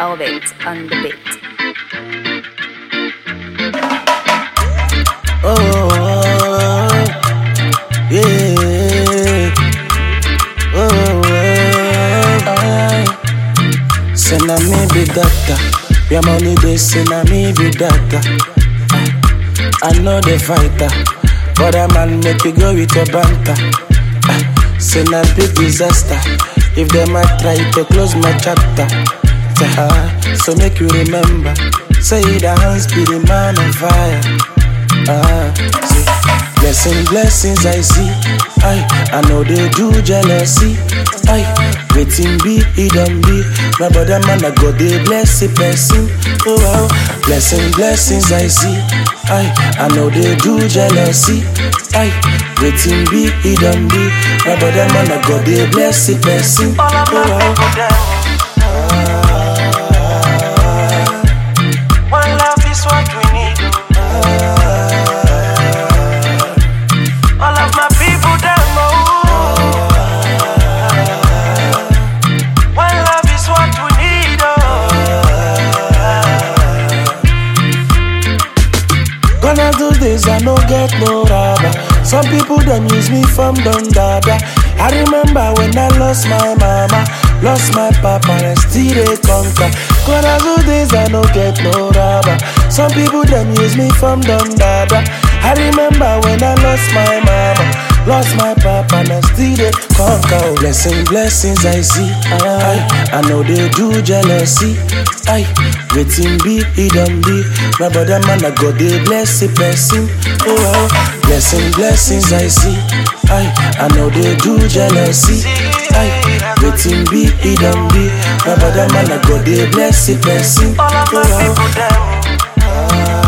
Orbit on the beat. Yeah. Say na me be data. Your money they say na me be data. I know the fighter, but a man make you go with your banter. Say na big disaster if them might try to close my chapter. So make you remember, say the hands be the man on fire. See, blessings I see. I know they do jealousy. Waiting be, it don't be. My brother man, I go they bless a person. Oh wow, blessings I see. I know they do jealousy. Waiting be, it don't be. My brother man, I go they bless a person. Oh wow. One love is what we need. All of my people them one love is what we need. Gonna do this, I no get no rubber. Some people them use me from Don Dada. I remember when I lost my mama, lost my papa, and still they conquer. Gonna do this, I no get no rubber. Some people them use me from Don Dada. I remember when I lost my mama, lost my papa, and still they conquer. Blessings I see. I know they do jealousy. Waiting be, it don't be. My brother man, I go they bless a person. Oh wow. Blessings I see. I know they do jealousy. Waiting be, it don't be. My brother man, I go they bless a person. All of my people them